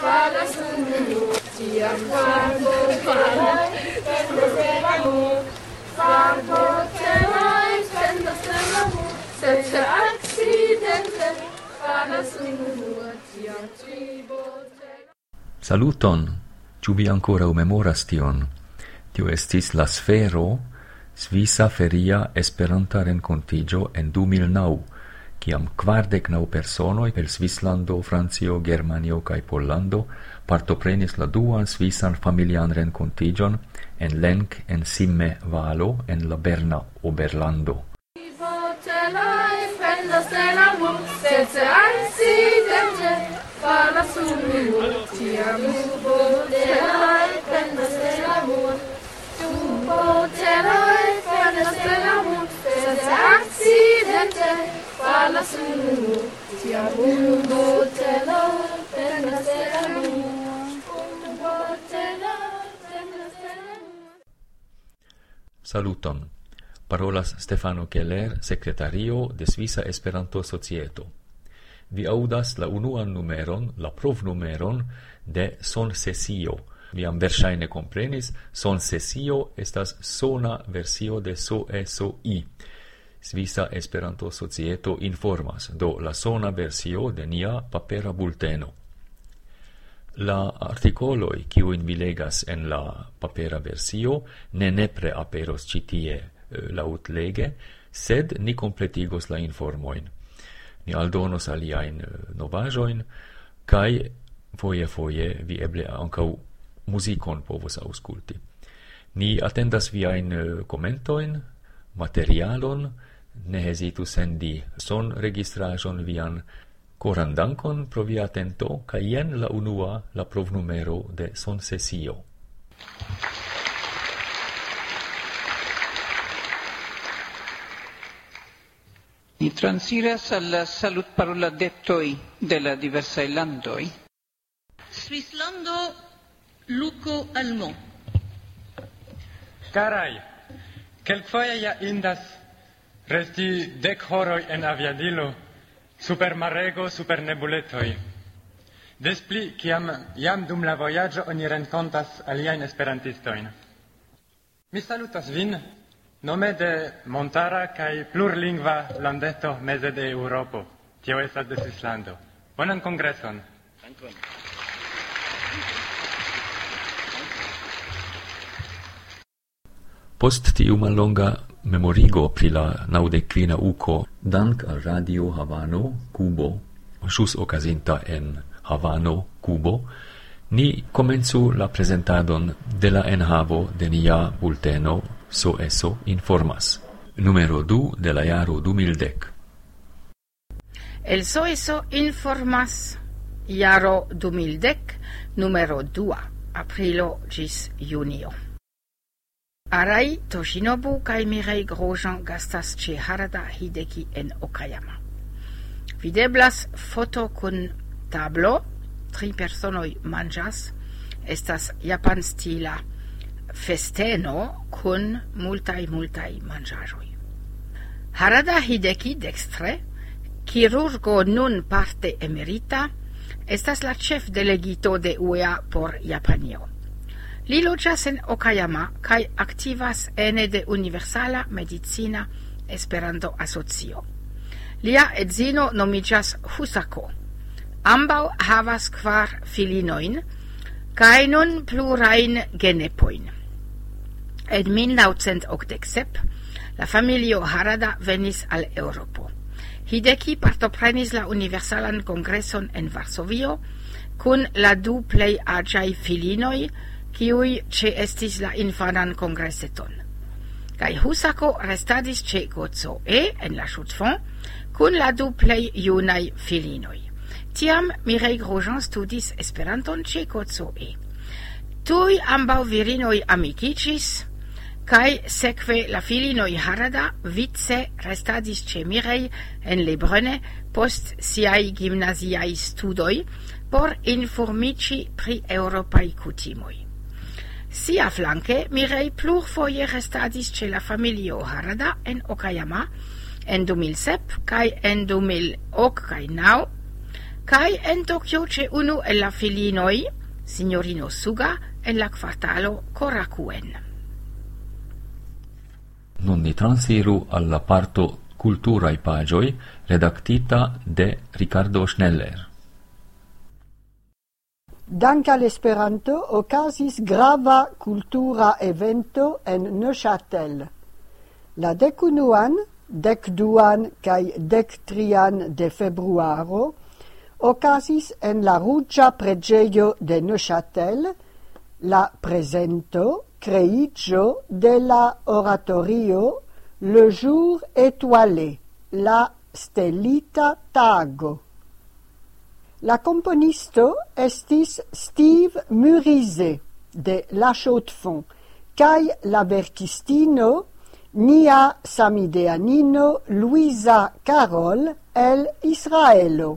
Saluton! Ĉu vi ankoraŭ memoras tion? Tio estis la Sfero, Svisa feria Esperanta renkontiĝo en 2009, kiam 49 personoj el Svislando, Francio, Germanio kaj Pollando partoprenis la duan svisan familian renkontiĝon en Lenk en Simme Valo en la Berna Oberlando. Saluton. Parolas Stefano Keller, sekretario de Svisa Esperanto Societo. Vi audas la unuan numeron, la provnumeron de Son Sesio. Vi am verŝajne komprenis, Son Sesio estas sona versio de SOSI. Svisa Esperanto Societo informas, do la sona versio de nia papera bulteno. La articoloi kiujn vi legas en la papera versio ne nepre aperos ĉi tie laŭtlege, sed ni kompletigos la informojn. Ni aldonos aliajn novaĵojn, kaj foje vi eble ankaŭ muzikon povos aŭskulti. Ni atendas viajn komentojn, materialon, ne hezitu sendi sonregistraĵon vian. Koran dankon pro via atento, kaj jen la unua, la provnumero de Son Sesio. Ni transiras al salutparoladetoj de la diversaj landoj. Svislando Luco Almo. Caraj, kelkfoje ja indas resti 10 horoj en aviadilo, super marego, super nebuletoj. Des pli, kiam jam dum la vojaĝo oni renkontas aliajn esperantistojn. Mi salutas vin, nome de montara kaj plurlingva landeto meze de Eŭropo. Tio estas de Svislando. Bonan kongreson. Dankon. Post tiu mallonga memorigo pri la 95 uko, dank al Radio Havano, Kubo, ĵus okazinta en Havano, Kubo, ni komencu la prezentadon de la enhavo de nia bulteno SOS informas, numero 2 de la jaro 2010. El SOS informas jaro 2010, numero 2, aprilo ĝis junio. Arai Toshinobu kaj Mireille Grosjean gastas ĉe Harada Hideki en Okayama. Videblas foto kun tablo, 3 personoj manĝas, estas japanstila festeno kun multaj manĝaĵoj. Harada Hideki dekstre, kirurgo nun parte emerita, estas la ĉefdelegito de UEA por Japanio. Li loĝas en Okayama kaj aktivas ene de Universala Medicina Esperanto-Asocio. Lia edzino nomiĝas Husako. Ambaŭ havas 4 filinojn kaj nun plurajn genepojn. En 1987 la familio Harada venis al Eŭropo. Hideki partoprenis la Universalan Kongreson en Varsovio kun la 2 plej aĝaj filinoj, kiuj ĉeestis la infanan kongreseton. Kaj Husako restadis ĉe Gocoe en la Ŝucfond kun la 2 plej junaj filinoj. Tiam Mireille Grosjean studis Esperanton ĉe Gocoe. Tuj ambaŭ virinoj amikiĝis, kaj sekve la filinoj Harada vice restadis ĉe Mireille en Lebrune post siaj gimnaziaj studoj por informiĝi pri eŭropaj kutimoj. Siaflanke, Mireille plurfoje restadis ĉe la familio Harada en Okayama en 2007 kaj en 2008 kaj 2009, kai en Tokyo c'è unu el la filinoi, signorino Suga, en la kvartalo Korakuen. Nun ni transiru alla parto culturae pagioi redactita de Ricardo Schneller. Dank al Esperanto okazis grava cultura evento en Neuchâtel. La 11, 12 kaj 13 de februaro okazis en la Ruĝa preĝejo de Neuchâtel la presento creigio de la oratorio Le jour étoilé, la stelita tago. La componisto estis Steve Murise de La Chaux-de-Fonds, kai la verkistino nia samideanino Luisa Carol el Israelo.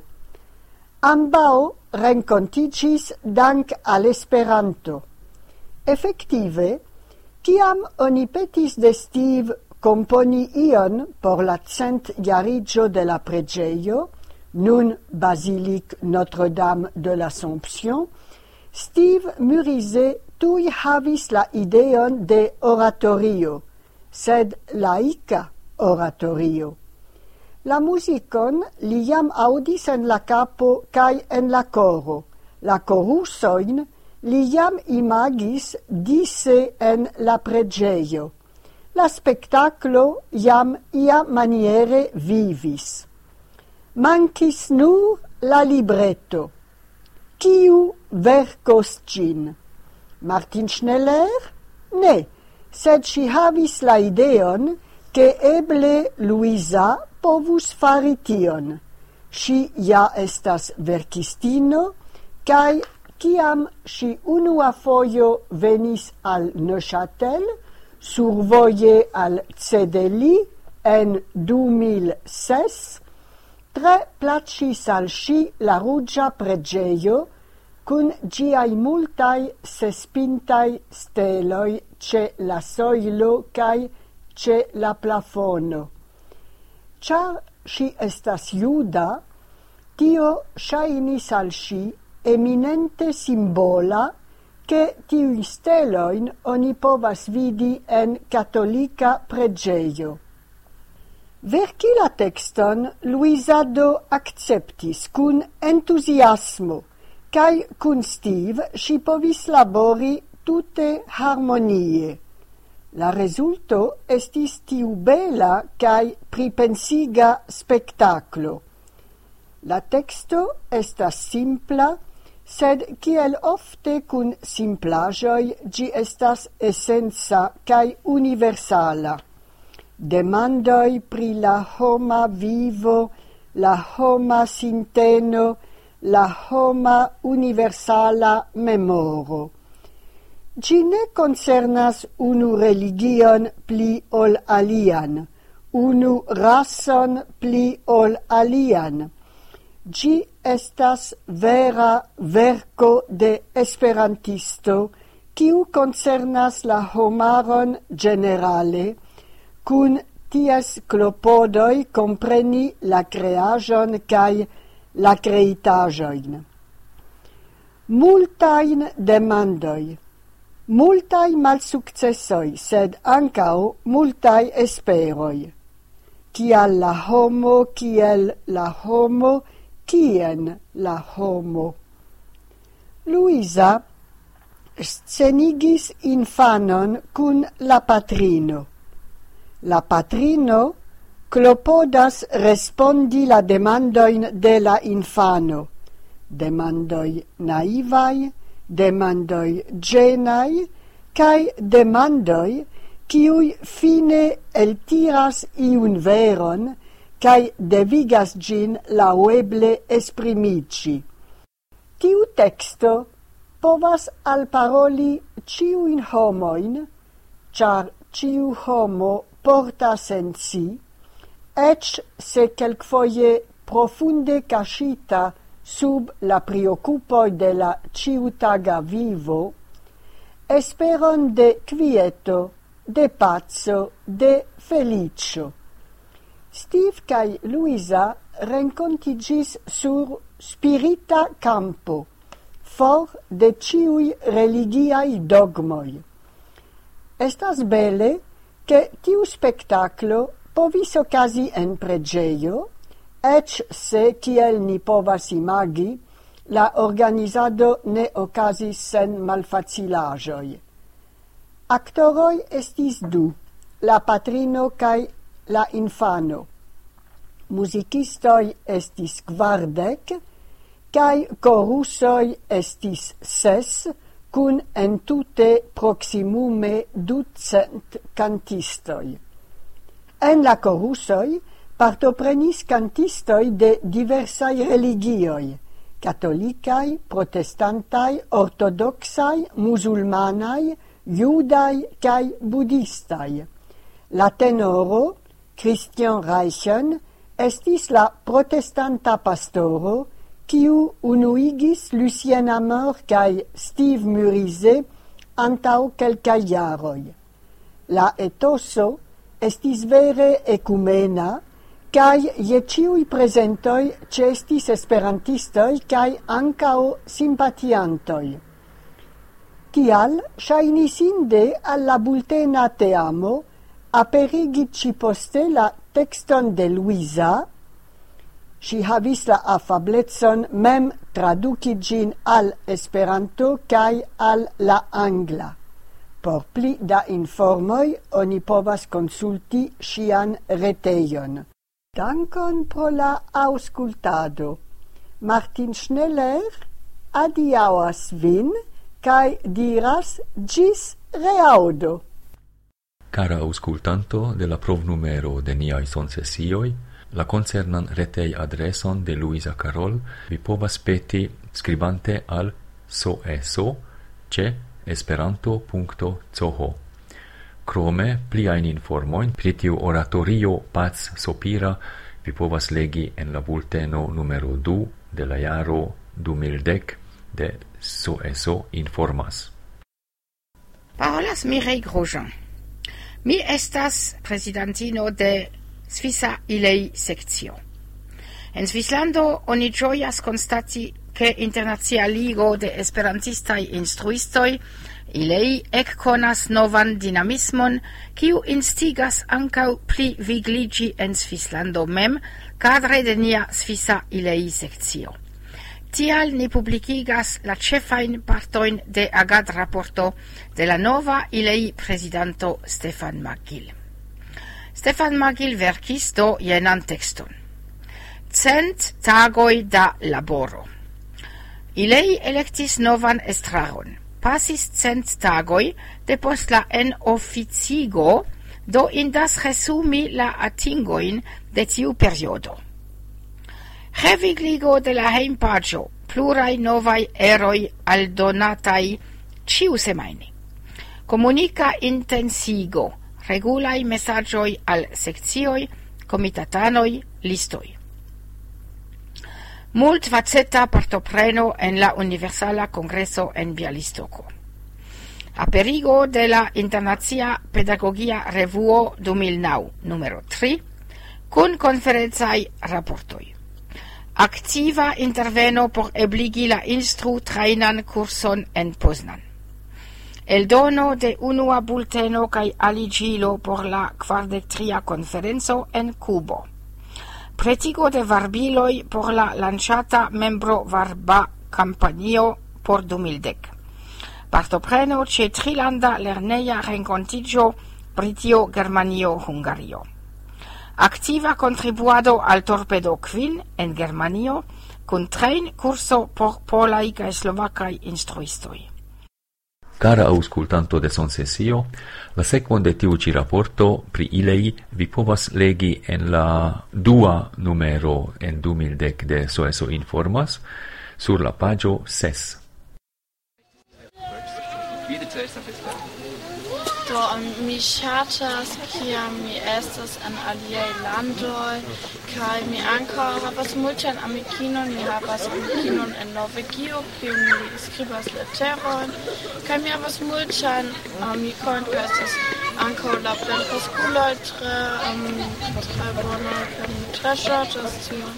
Ambao rencontiĝis dank al Esperanto. Effektive, kiam oni petis de Steve componi ion por la 100-jarigio de la preĝejo, nun Basilique Notre-Dame de l'Assomption, Steve Murise tuj havis la ideon de oratorio, sed laika oratorio. La muzikon li jam audis en la capo kaj en la coro, la korusojn li jam imagis dise en la preĝejo. La spectaclo jam ia maniere vivis. Mankis nur la libretto. Kiu verkos ĝin? Martin Schneller? Ne, sed ŝi havis la ideon, ke eble Luisa povus fari tion. Ŝi ja estas verkistino, kaj kiam ŝi unua fojo venis al Neuchâtel, survoje al Cedeli en 2006, tre plaĉis al ŝi la ruĝa preĝejo kun ĝiaj multaj sespintaj steloj ĉe la sojlo kaj ĉe la plafono. Ĉar ŝi estas juda, tio ŝajnis al ŝi eminente simbola, che tiuj stelojn oni povas vidi en katolika preĝejo. Verki la tekston Luisa do akceptis kun entuziasmo, kaj kun Steve ŝi povis labori tute harmonie. La rezulto estis tiu bela kaj pripensiga spektaklo. La teksto estas simpla, sed kiel ofte kun simplaĵoj ĝi estas esenca kaj universala. Demandoj pri la homa vivo, la homa sinteno, la homa universala memoro. Ĝi ne koncernas unu religion pli ol alian, unu rason pli ol alian. Ĝi estas vera verko de esperantisto, kiu koncernas la homaron generale, kun ties klopodoj kompreni la kreaĵon kaj la kreitaĵojn. Multajn demandoj, multaj malsukcesoj, sed ankaŭ multaj esperoj. Kial la homo, kiel la homo, kien la homo. Luisa scenigis infanon kun la patrino. La patrino klopodas respondi la demandojn de la infano. Demandoj naivaj, demandoj ĝenaj kaj demandoj kiuj fine eltiras iun veron kaj devigas ĝin laŭeble esprimiĝi. Tiu teksto povas alparoli ĉiujn homojn, ĉar ĉiu homo portas en si, eĉ se kelkfoje profunde kaŝita sub la preokupoj de la ĉiutaga vivo, esperon de kvieto, de paco, de feliĉo. Steve kaj Luisa rencontigis sur spirita campo, for de ciui religiai dogmoi. Estas bele che tiu spectaclo povis ocasi en pregeio, ec se, kiel ni povas imagi, la organizado ne ocasis sen malfacilajoi. Actoroi estis du, la patrino cae la infano. Musicistoi estis 40, cae chorusoi estis 6, cun entute proximume 200 cantistoi. En la chorusoi partoprenis cantistoi de diversai religioi, catholicai, protestantai, ortodoxai, musulmanai, judai cae buddhistai. La tenoro, Christian Reichen, estis la protestanta pastoro, kiu unuigis Lucien Amor cae Steve Murise antau quelcai jaroi. La etoso estis vere ecumena, cae je ciui presentoi cestis esperantistoi cae ancao simpatiantoi. Tial shainis inde alla bultena teamo aperigi ci poste la texton de Luisa. Si havis la afabletson mem traduci gin al Esperanto cae al la angla. Por pli da informoi oni povas consulti sian reteion. Dankon pro la auscultado. Martin Schneller adiauas vin cae diras gis reaudo. Cara auscultanto de la provnumero de niai sonsesioi, la concernan retei adreson de Luisa Carol vi povas peti scribante al soeso@esperanto.coh. Krome pliain informoin pri tiu oratorio Paz Sopira vi povas legi en la bulteno numero 2 de la jaro 2010 de Soeso informas. Parolas Mireille Grosjean. Mi estas presidentino de Svisa Ilei Sekcio. En Svislando oni ĝojas konstati che Internacia Ligo de Esperantistaj Instruistoj Ilei ekkonas novan dinamismon, kiu instigas ankaŭ pli vigliĝi en Svislando mem kadre de nia Svisa Ilei Sekcio. Tial ni publikigas la ĉefajn partojn de agadraporto de la nova Ilei prezidanto Stefan McGill. Stefan McGill verkis do jenan tekston. 100 tagoj da laboro. Ilei elektis novan estraron. Pasis 100 tagoj depost la enoficigo, do indas resumi la atingojn de tiu periodo. Revigligo de la hejmpaĝo, pluraj novaj eroj aldonataj ĉiusemajne. Komunika intensigo, regulaj mesaĝoj al sekcioj, komitatanoj, listoj. Multfaceta partopreno en la Universala Kongreso en Bialistoko. Aperigo de la Internacia Pedagogia Revuo 2009, numero 3, kun konferencaj raportoj. Aktiva interveno por ebligi la instru-trainan kurson en Poznan. Eldono de unua bulteno kaj aligilo por la 43. konferenco en Kubo. Pretigo de varbiloj por la lanĉata membro-varba kampanjo por 2010. Partopreno ĉe trilanda lerneja renkontiĝo Britio, Germanio, Hungario. Aktiva kontribuado al Torpedo Quin en Germanio kun train kurso por polaj kaj slovakaj instruistoj. Cara auscultanto de Sonsesio, la sekvon de tiu ĉi raporto pri ilei vi povas legi en la dua numero en 2010 de Soeso informas sur la paĝo 6. Do mi ŝatas kiam mi estas en aliaj landoj kaj mi ankaŭ havas multajn amikinon. Mi havas amikinon en Norvegio, kiu mi skribas leterojn, kaj mi havas multajn amikojn, kiu estas ankaŭ la plenkreskuloj tre bonaj kaj tre ŝatas tion.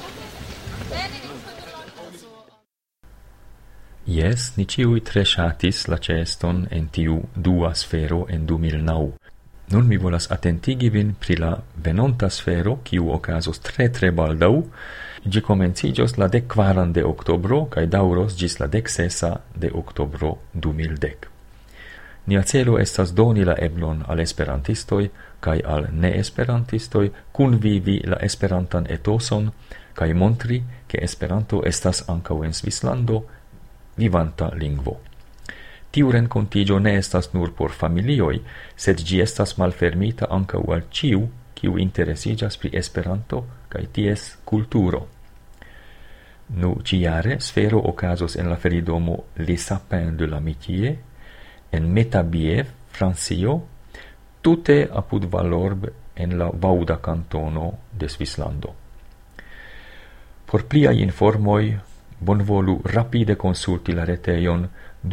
Yes, ni ciui tre ŝatis la ĉeeston en tiu dua sfero en 2009. Nun mi volas attentigi vin pri la venonta sfero, kiu okazos tre baldaŭ. Ĝi komenciĝos la 14 de oktobro kaj daŭros ĝis la 16 de oktobro 2010. Nia celo estas doni la eblon al esperantistoj kaj al neesperantistoj kunvivi la esperantan etoson kaj montri, ke Esperanto estas ankaŭ en Svislando vivanta lingvo. Tiu renkontiĝo ne estas nur por familioj, sed ĝi estas malfermita ankaŭ al ĉiu, kiu interesiĝas pri Esperanto kaj ties kulturo. Nu, ĉiare sfero okazos en la feridomo Les Sapins de l'Amitié, en Metabiev, Francio, tute apud Valorbe en la Vauda kantono de Svislando. Por pliaj informoj, bonvolu rapide konsulti la retejon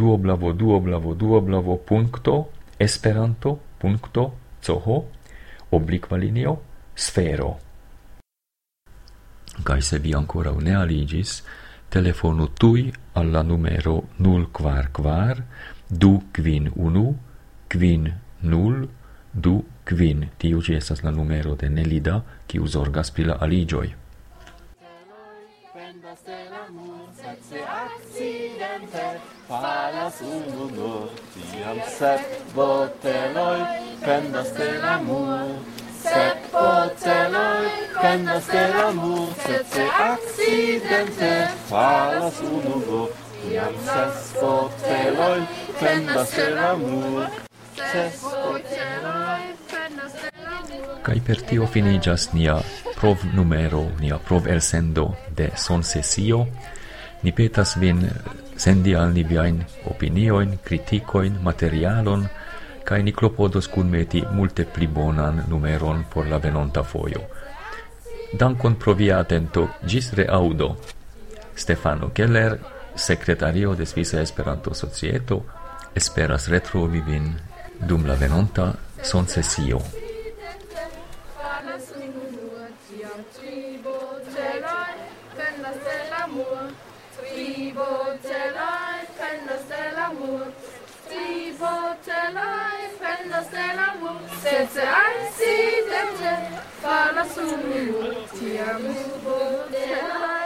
www.esperanto.coho/sfero. Kaj se vi ankoraŭ ne aliĝis, telefonu tuj al la numero 044 251 5025. Tiu ĉi estas la numero de Nelida, kiu zorgas pri la aliĝoj. Falas unu nur, tiam sep boteloj pendas de l'amur. Sep boteloj pendas de l'amur, sed se accidente falas unu nur, tiam ses boteloj pendas de l'amur. Ses boteloj pendas de l'amur. Kaj per tio finiĝas nia provnumero, nia provelsendo de Sonsesio. Ni petas vin sendi al ni viajn opiniojn, kritikojn, materialon, kaj ni klopodos kunmeti multe pli bonan numeron por la venonta fojo. Dankon pro via atento, ĝis reaŭdo. Stefano Keller, sekretario de Svisa Esperanto-Societo, esperas retrovi vin dum la venonta Sonsesio. Sed se accidente falas unu nur, tiam boteloj